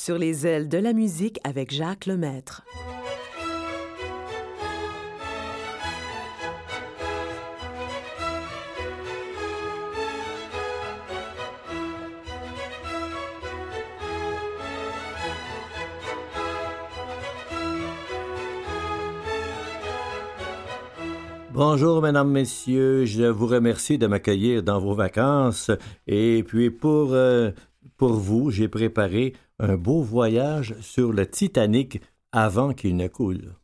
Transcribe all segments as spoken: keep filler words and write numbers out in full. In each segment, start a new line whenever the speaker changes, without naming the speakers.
Sur les ailes de la musique avec Jacques Lemaître.
Bonjour, mesdames, messieurs. Je vous remercie de m'accueillir dans vos vacances. Et puis, pour, euh, pour vous, j'ai préparé un beau voyage sur le Titanic avant qu'il ne coule.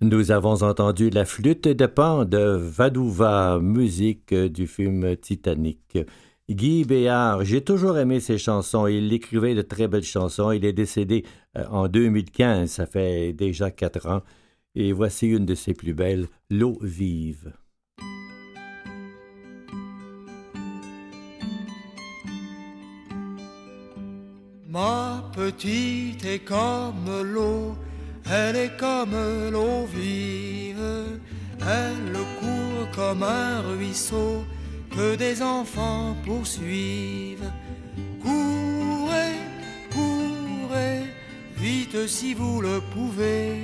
Nous avons entendu La flûte de Pan de Vadouva, musique du film Titanic. Guy Béard, j'ai toujours aimé ses chansons. Il écrivait de très belles chansons. Il est décédé en deux mille quinze, ça fait déjà quatre ans. Et voici une de ses plus belles, L'eau vive.
Ma petite est comme l'eau, elle est comme l'eau vive, elle court comme un ruisseau que des enfants poursuivent. Courez, courez, vite si vous le pouvez.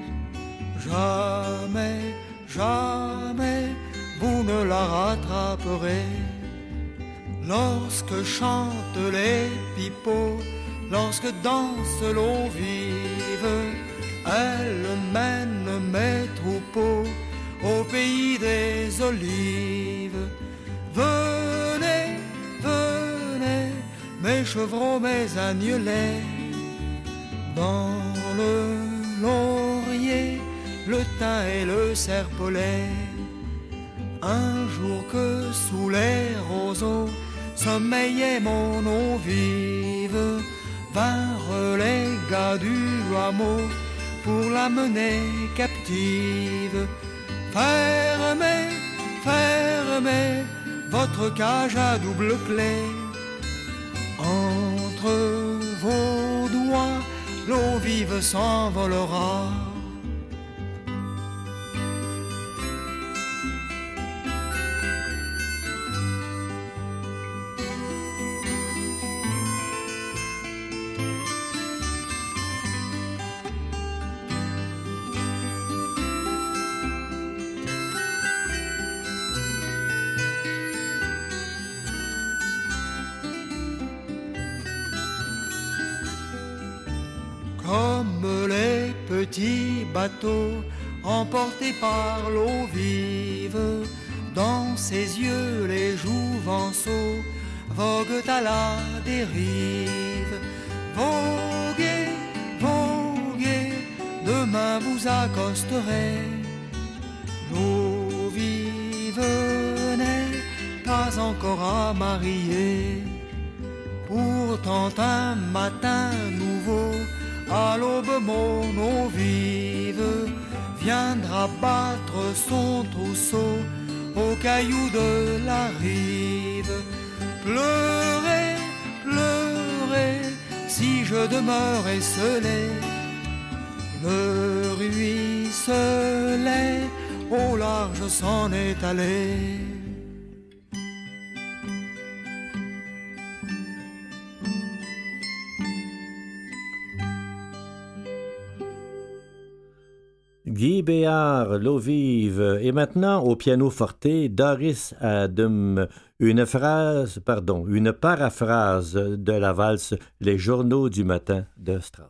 Jamais, jamais, vous ne la rattraperez. Lorsque chantent les pipeaux, lorsque danse l'eau vive, elle mène mes troupeaux au pays des olives. Venez, venez, mes chevreaux, mes agnelets, dans le laurier, le thym et le serpolet. Un jour que sous les roseaux sommeillait mon eau vive, vinrent les gars du hameau pour la mener captive. Fermez, fermez votre cage à double clé. Entre vos doigts, l'eau vive s'envolera. Comme les petits bateaux emportés par l'eau vive, dans ses yeux les jouvenceaux voguent à la dérive. Voguez, voguez, demain vous accosterez. L'eau vive n'est pas encore à marier. Pourtant un matin nouveau, à l'aube mon eau vive viendra battre son trousseau aux cailloux de la rive. Pleurez, pleurez, si je demeure esselé. Le ruisselet au large s'en est allé.
Guy Béard, L'eau vive. Et maintenant, au piano forte, Doris Adam, une phrase, pardon, une paraphrase de la valse Les journaux du matin de Strauss.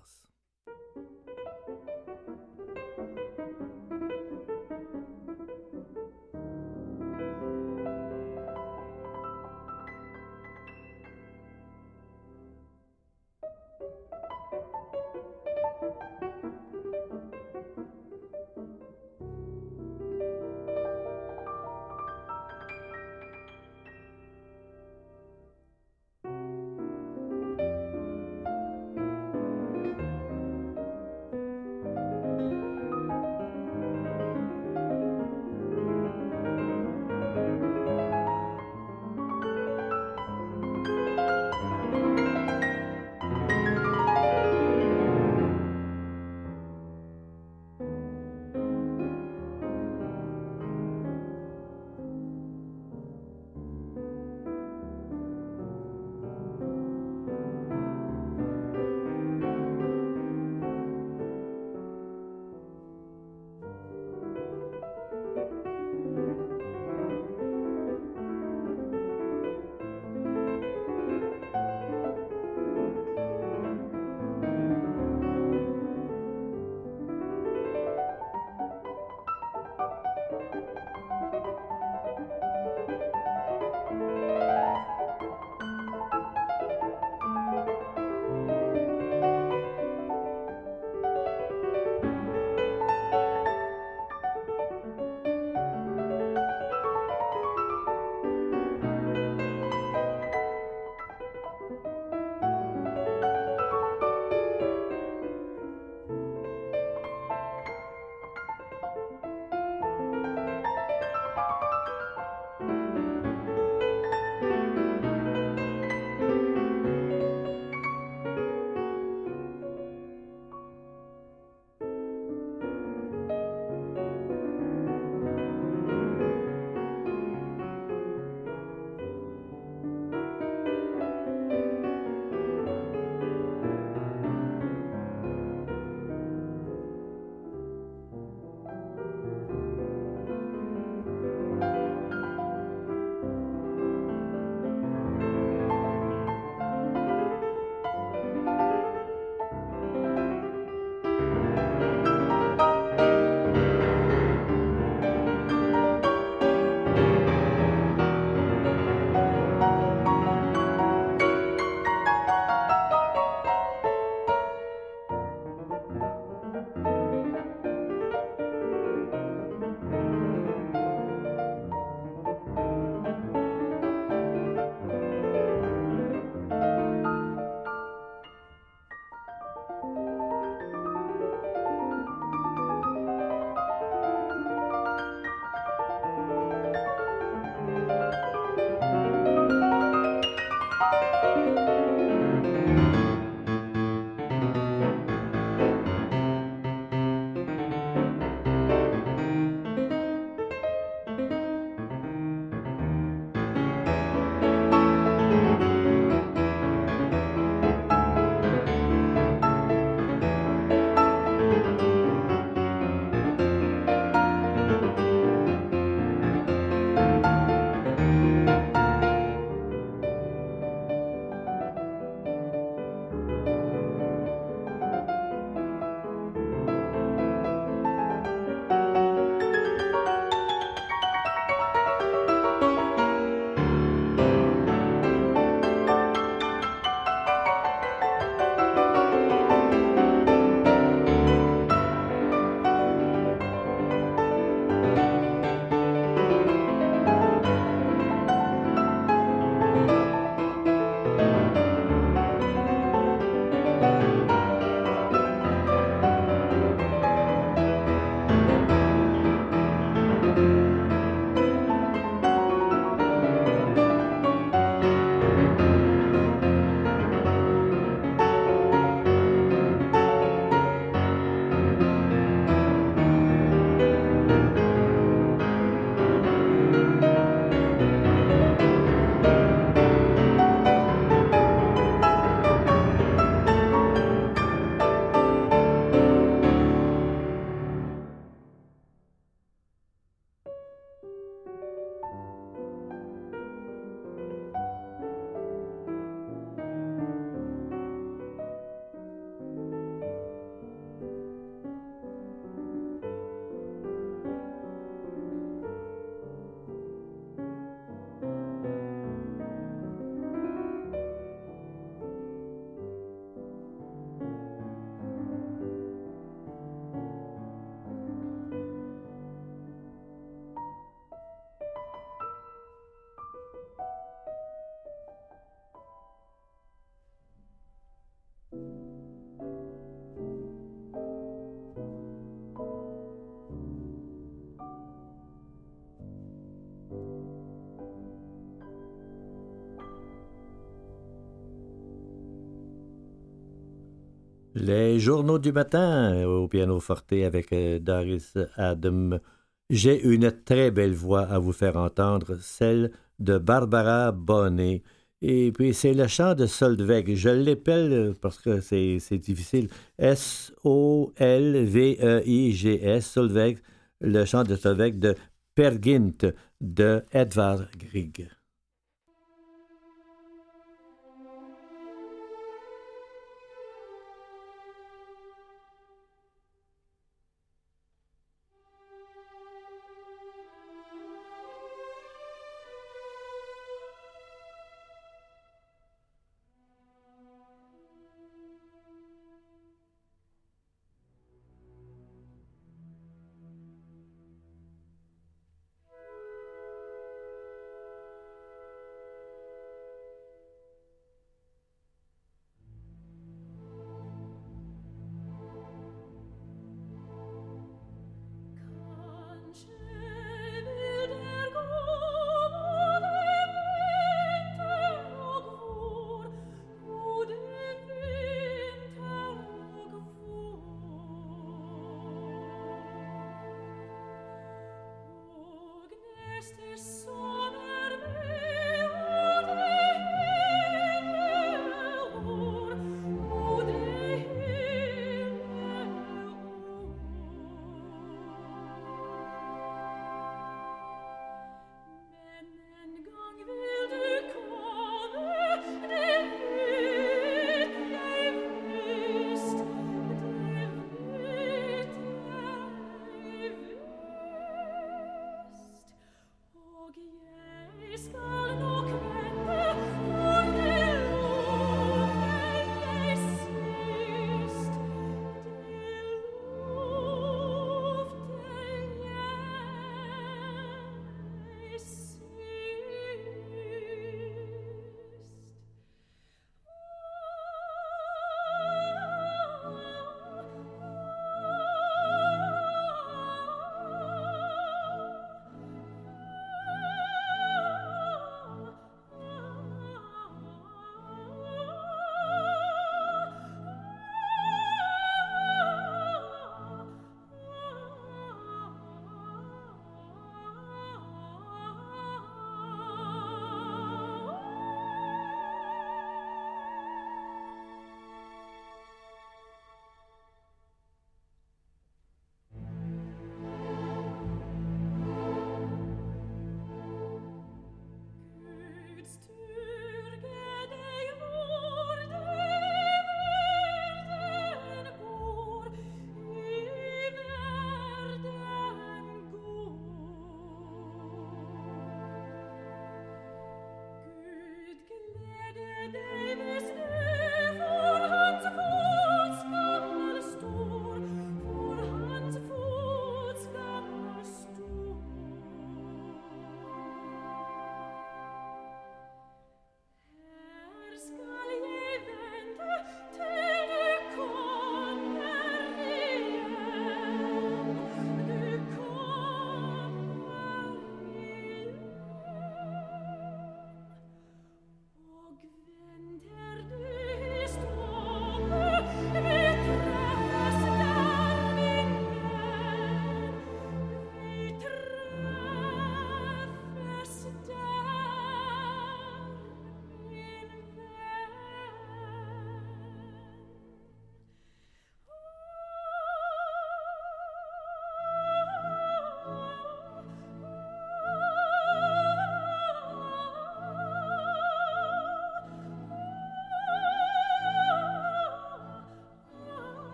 Les journaux du matin au pianoforte avec euh, Doris Adam. J'ai une très belle voix à vous faire entendre, celle de Barbara Bonnet. Et puis c'est le chant de Solveig. Je l'appelle parce que c'est, c'est difficile. S O L V E I G S, Solveig, le chant de Solveig de Per Gynt de Edvard Grieg.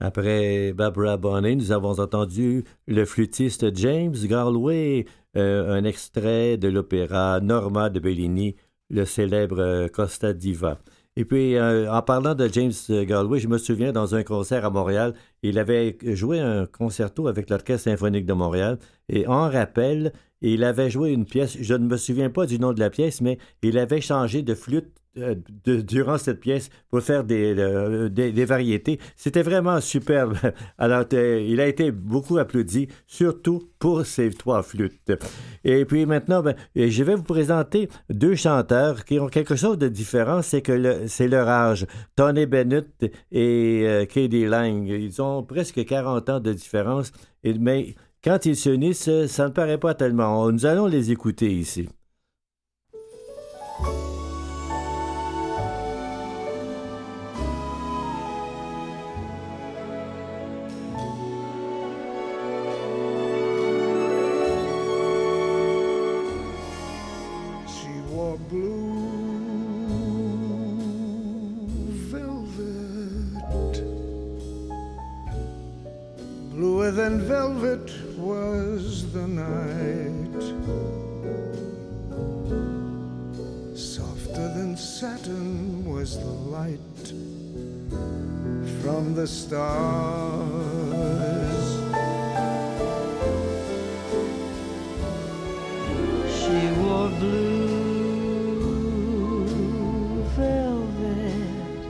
Après Barbara Bonney, nous avons entendu le flûtiste James Galway, euh, un extrait de l'opéra Norma de Bellini, le célèbre euh, Costa Diva. Et puis, euh, en parlant de James Galway, je me souviens, dans un concert à Montréal, il avait joué un concerto avec l'Orchestre symphonique de Montréal. Et en rappel, il avait joué une pièce, je ne me souviens pas du nom de la pièce, mais il avait changé de flûte euh, de, durant cette pièce pour faire des, euh, des, des variétés. C'était vraiment superbe. Alors, euh, il a été beaucoup applaudi, surtout pour ces trois flûtes. Et puis maintenant, ben, je vais vous présenter deux chanteurs qui ont quelque chose de différent, c'est que le, c'est leur âge. Tony Bennett et euh, Katie Lang, ils ont presque quarante ans de différence, et, mais quand ils s'unissent, ça ne paraît pas tellement. Nous allons les écouter ici.
Bluer than velvet was the night, softer than satin was the light from the stars.
She wore blue velvet,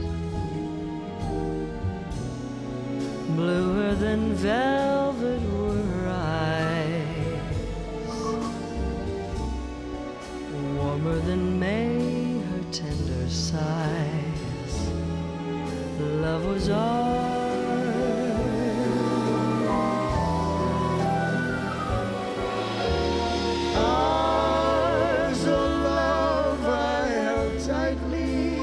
bluer than velvet were her eyes, warmer than May her tender sighs. Love was ours, ours, oh love I held tightly,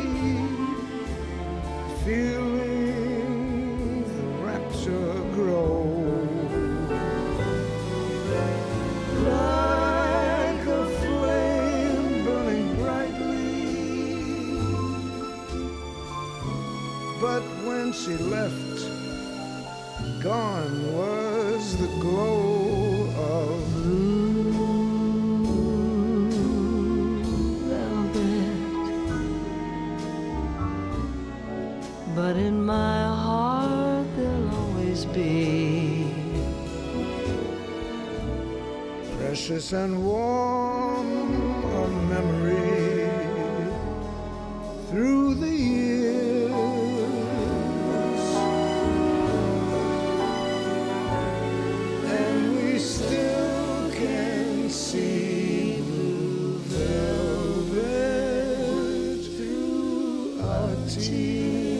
feeling the rapture grow, like a flame burning brightly. But when she left, gone was the glow of blue velvet. But in my heart there'll always be
precious and warm a memory through the years, and we still can see blue velvet through our tears.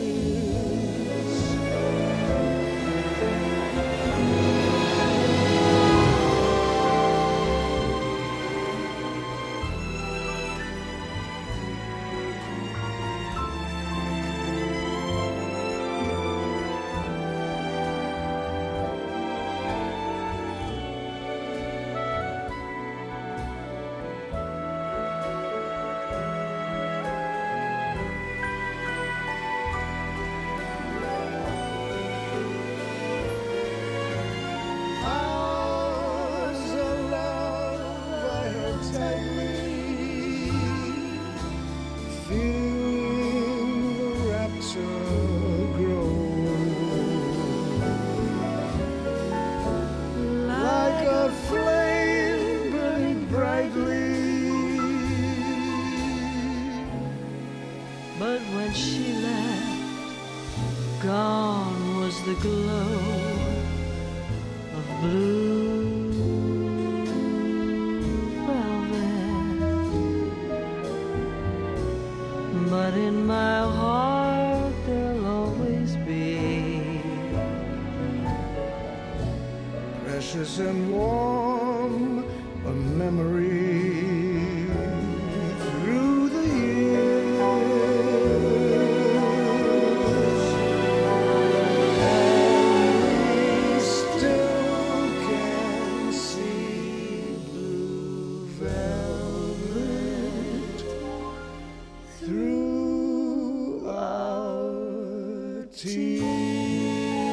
But when she left, gone was the glow of blue velvet. But in my heart there'll always be
precious and warm a memory through the years, and we still can see blue velvet through our tears.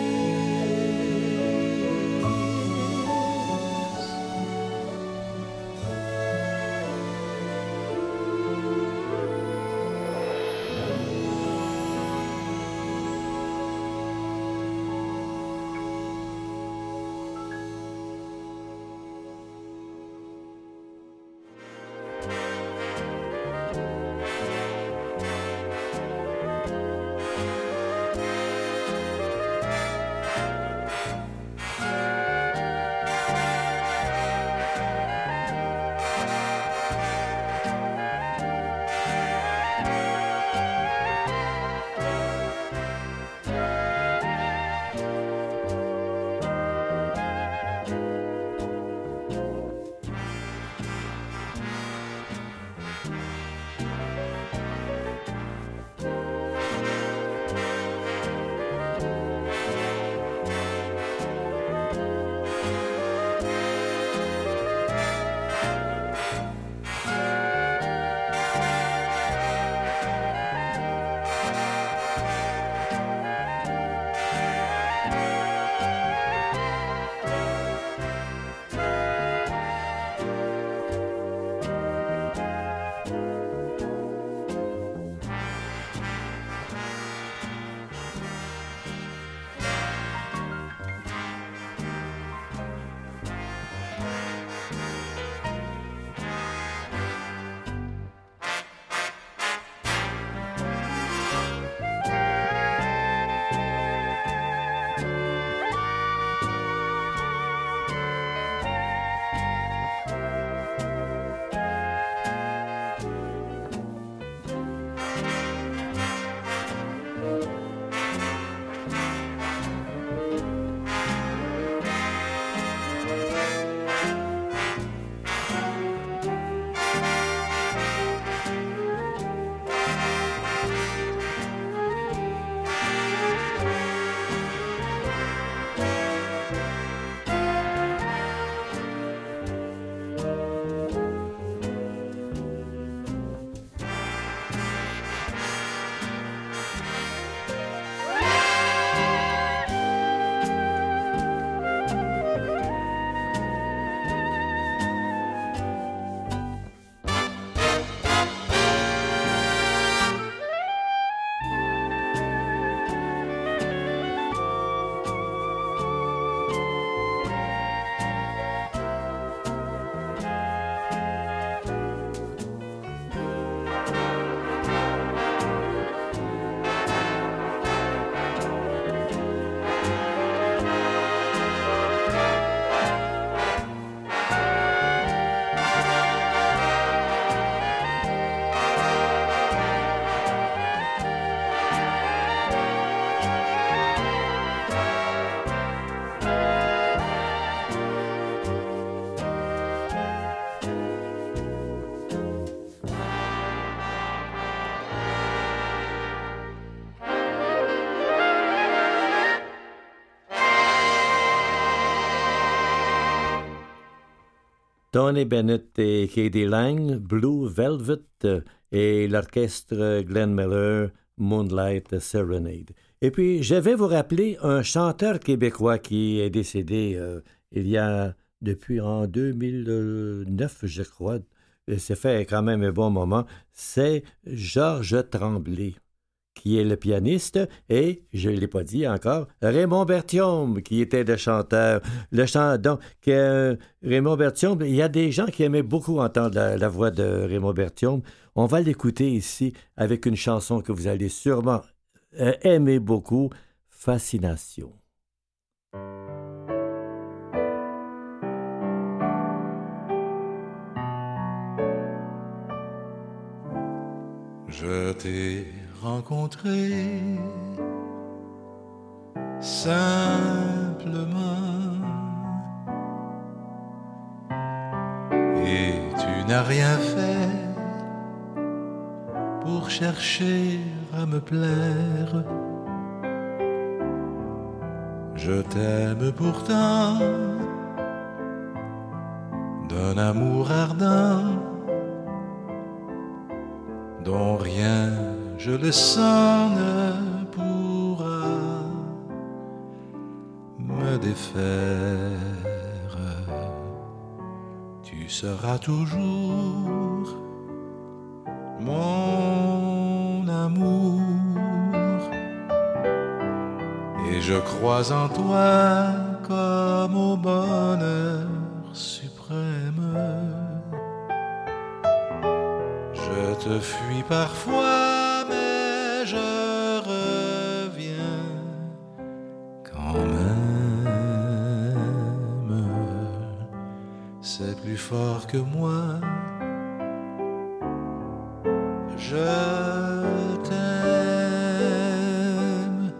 Tony Bennett et Katie Lang, Blue Velvet, et l'orchestre Glenn Miller, Moonlight Serenade. Et puis, je vais vous rappeler un chanteur québécois qui est décédé euh, il y a, depuis en deux mille neuf, je crois, c'est fait quand même un bon moment, c'est Georges Tremblay, qui est le pianiste, et, je ne l'ai pas dit encore, Raymond Berthiaume, qui était le chanteur. Le chant, donc, euh, Raymond Berthiaume, il y a des gens qui aimaient beaucoup entendre la, la voix de Raymond Berthiaume. On va l'écouter ici avec une chanson que vous allez sûrement euh, aimer beaucoup, Fascination.
Je t'ai rencontré simplement et tu n'as rien fait pour chercher à me plaire. Je t'aime pourtant d'un amour ardent dont rien, je le sens, ne pourra me défaire. Tu seras toujours mon amour et je crois en toi comme au bonheur suprême. Je te fuis parfois, mais je reviens quand même. C'est plus fort que moi. Je t'aime.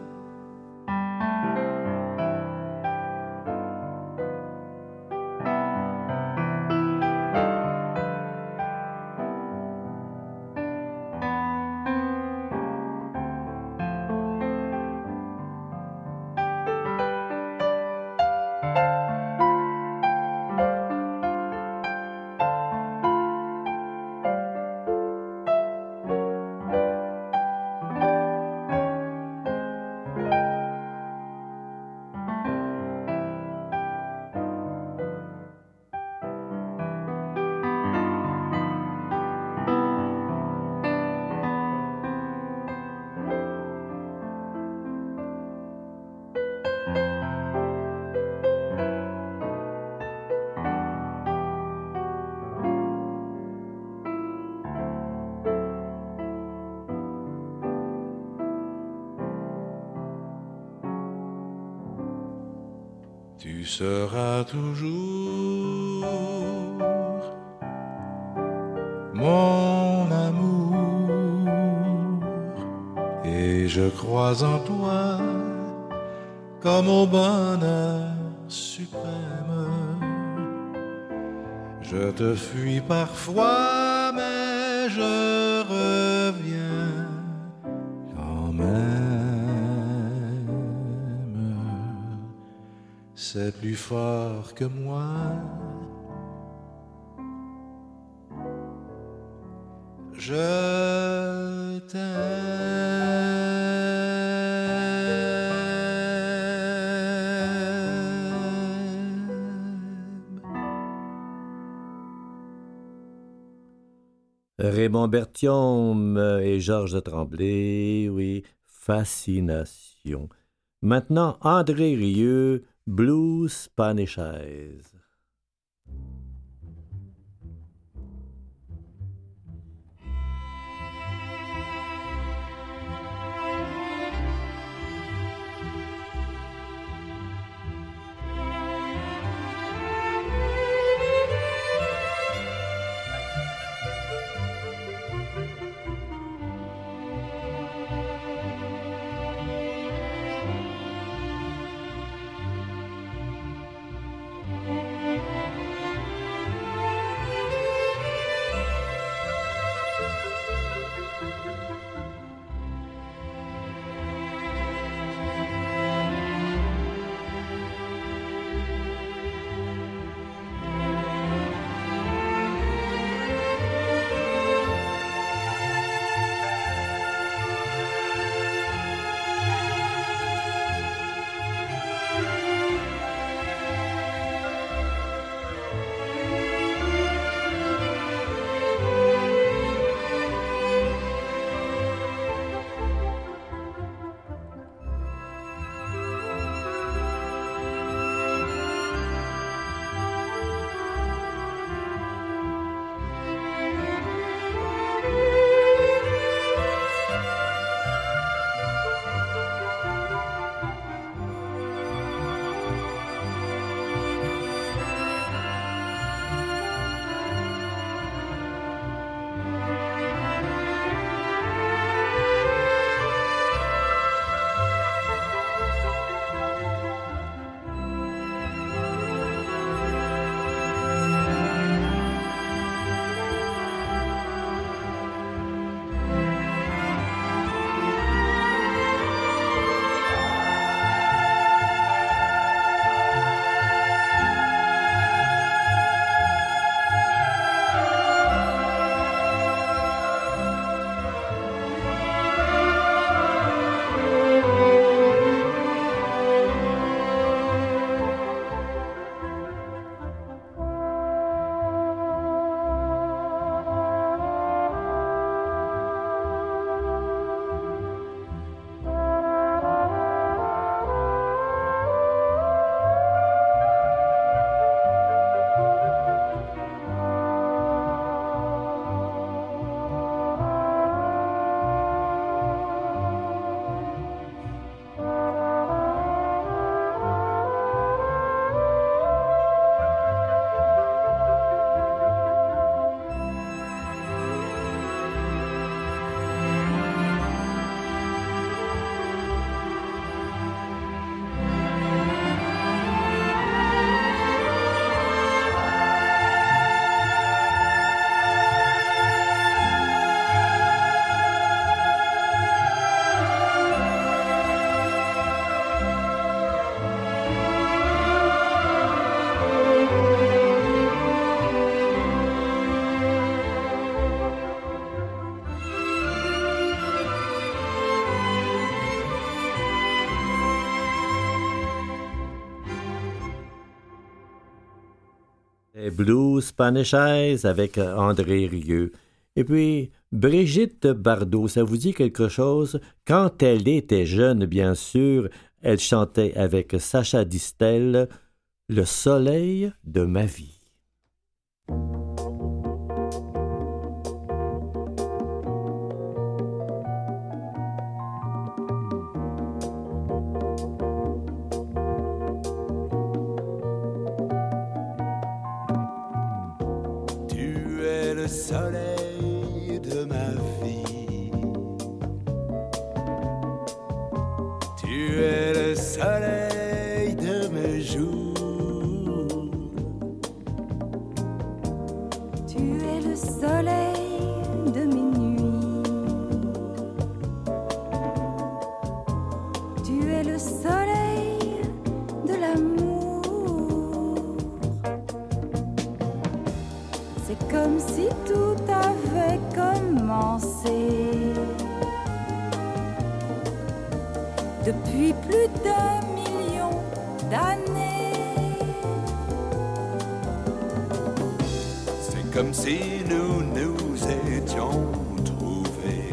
Tu seras toujours mon amour et je crois en toi comme au bonheur suprême. Je te fuis parfois, mais je reviens quand même. C'est plus fort que moi. Je t'aime.
Raymond Berthiaume et Georges Tremblay, oui, Fascination. Maintenant, André Rieu, Blues Spanish Eyes.
Thank you.
Blue Spanish Eyes avec André Rieu. Et puis, Brigitte Bardot, ça vous dit quelque chose? Quand elle était jeune, bien sûr, elle chantait avec Sacha Distel « Le soleil de ma vie ».
Soleil de ma vie, tu es le soleil de mes jours,
tu es le soleil de mes nuits, tu es le soleil de l'amour. C'est comme si tout avait commencé depuis plus d'un million d'années.
C'est comme si nous nous étions trouvés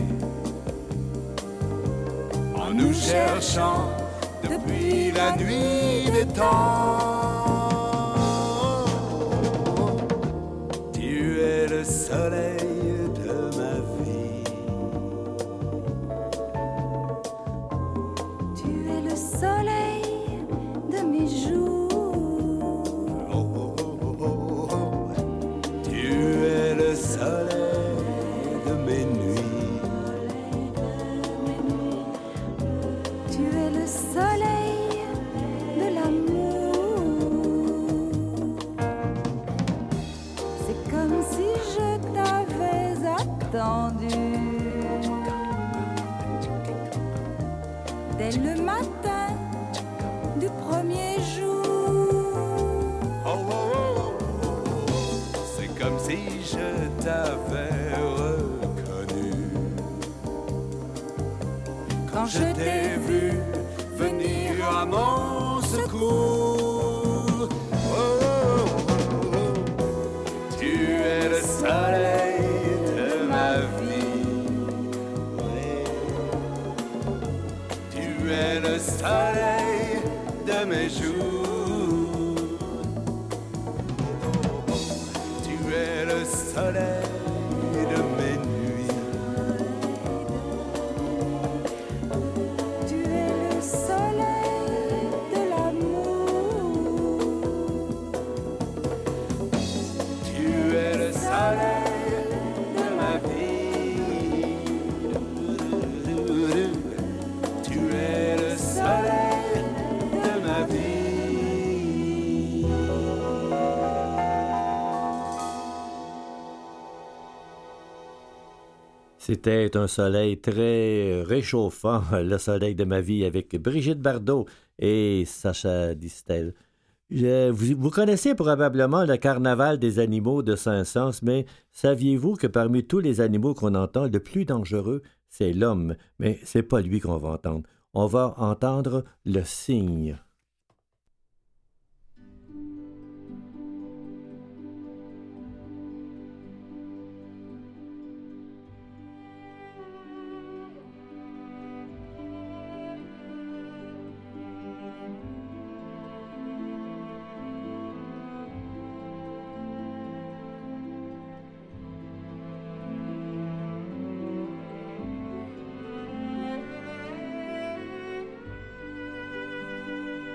en nous cherchant depuis la nuit des temps. Le soleil de ma vie,
tu es le soleil de mes jours,
oh, oh, oh, oh, oh. Tu es le soleil de mes nuits,
tu es le soleil de l'amour. C'est comme si je t'avais attendu dès le matin du premier jour.
oh, oh, oh, oh. C'est comme si je t'avais reconnu
Quand je t'ai vu venir à mon secours.
oh, oh, oh, oh. Tu es le soleil de ma vie, ouais. Tu es le soleil de mes jours, tu es le soleil de mes nuits,
Tu es le soleil de l'amour.
tu es le soleil de ma vie, tu es le soleil de ma vie.
C'était un soleil très réchauffant, le soleil de ma vie, avec Brigitte Bardot et Sacha Distel. Je- vous, vous connaissez probablement le carnaval des animaux de Saint-Saëns, mais saviez-vous que parmi tous les animaux qu'on entend, le plus dangereux, c'est l'homme? Mais c'est pas lui qu'on va entendre. On va entendre le cygne.
Tu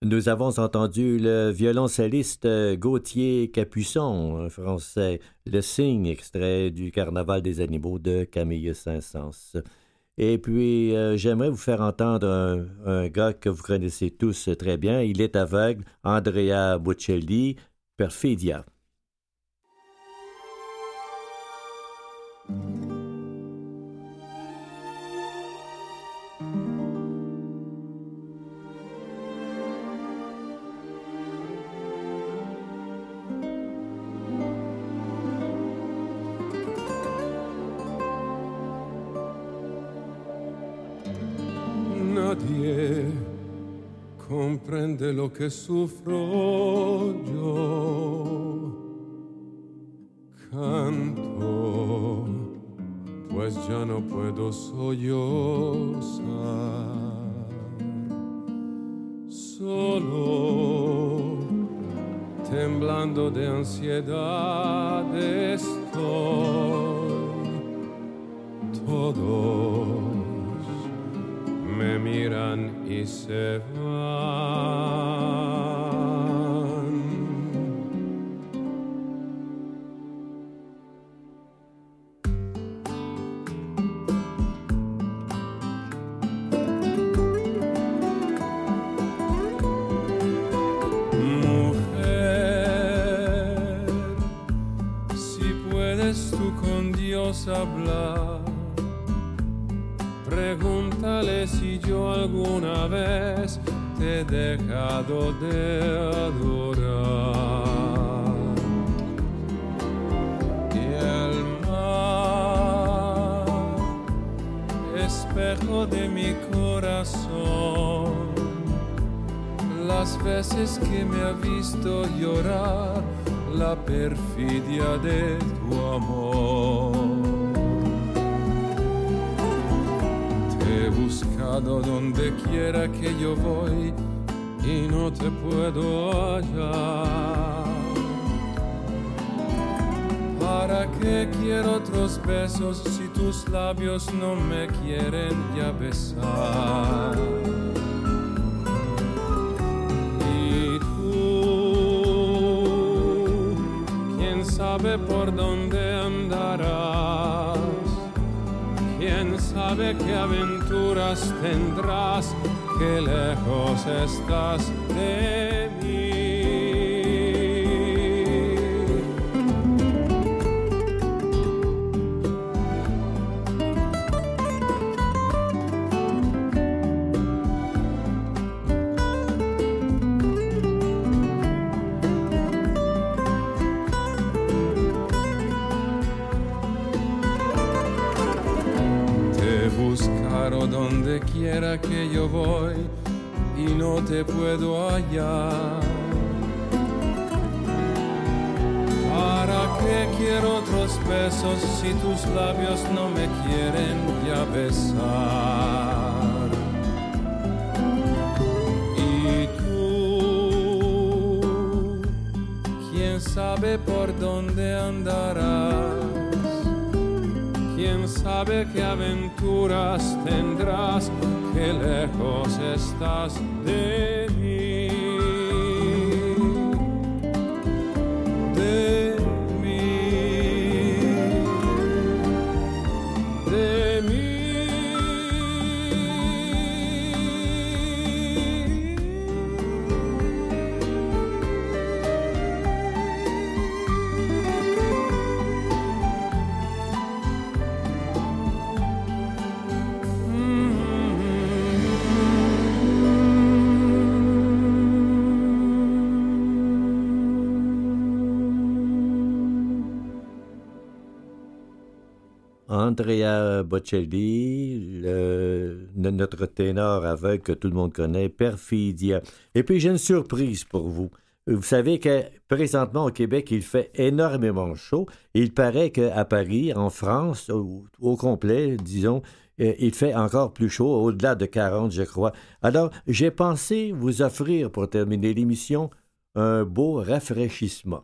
nous avons entendu le violoncelliste Gauthier Capuçon, un français, Le Cygne, extrait du Carnaval des animaux de Camille Saint-Saëns. Et puis, euh, j'aimerais vous faire entendre un, un gars que vous connaissez tous très bien. Il est aveugle, Andrea Bocelli, Perfidia.
Nadie comprende lo que sufro yo. Canto, pues ya no puedo sollozar. Solo, temblando de ansiedad estoy. Todos me miran y se van. Mujer, si puedes tú con Dios hablar, pregúntale si yo alguna vez te he dejado de adorar. Y el mar, espejo de mi corazón, las veces que me ha visto llorar la perfidia de tu amor. He buscado donde quiera que yo voy y no te puedo hallar. ¿Para qué quiero otros besos si tus labios no me quieren ya besar? Y tú, ¿quién sabe por dónde andarás? ¿Quién sabe qué aventuras tendrás? Qué lejos estás de mí. Donde quiera que yo voy y no te puedo hallar. ¿Para qué quiero otros besos si tus labios no me quieren ya besar? Y tú, ¿quién sabe por dónde andarás? ¿Quién sabe qué aventuras tendrás? Qué lejos estás de mí, de mí, de mí.
Andrea Bocelli, le, notre ténor aveugle que tout le monde connaît, Perfidia. Et puis j'ai une surprise pour vous. Vous savez que présentement au Québec, il fait énormément chaud. Il paraît qu'à Paris, en France, au, au complet, disons, il fait encore plus chaud, au-delà de quarante, je crois. Alors, j'ai pensé vous offrir, pour terminer l'émission, un beau rafraîchissement.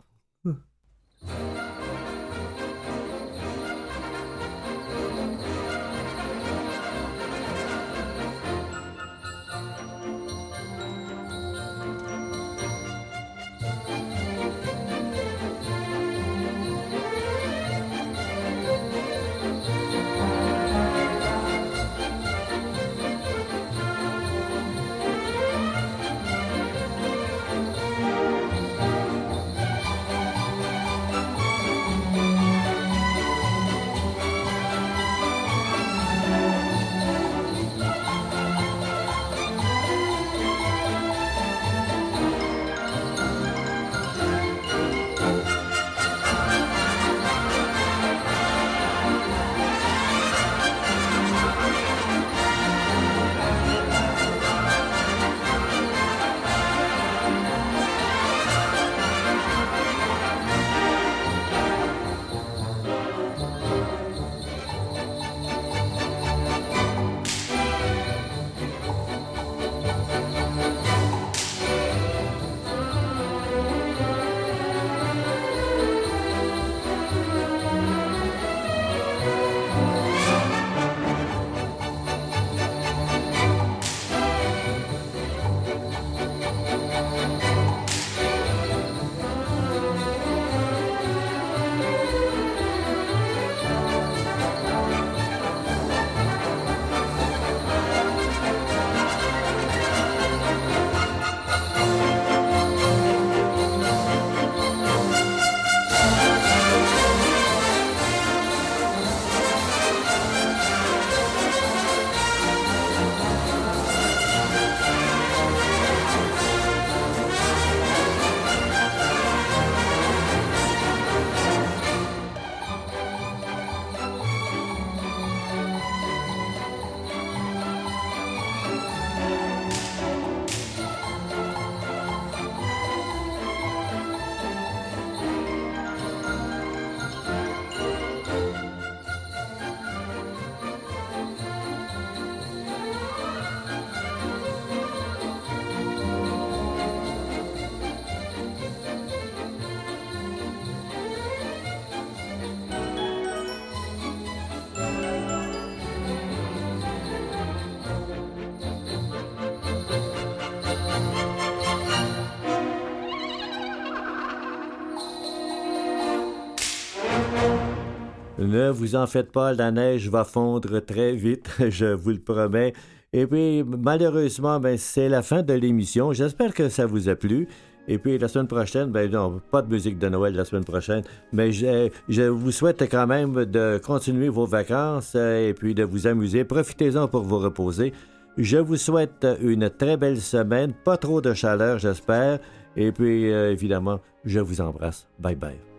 Ne vous en faites pas, la neige va fondre très vite, je vous le promets. Et puis, malheureusement, ben, c'est la fin de l'émission. J'espère que ça vous a plu. Et puis, la semaine prochaine, ben non, pas de musique de Noël la semaine prochaine, mais je, je vous souhaite quand même de continuer vos vacances euh, et puis de vous amuser. Profitez-en pour vous reposer. Je vous souhaite une très belle semaine, pas trop de chaleur, j'espère. Et puis, euh, évidemment, je vous embrasse. Bye bye.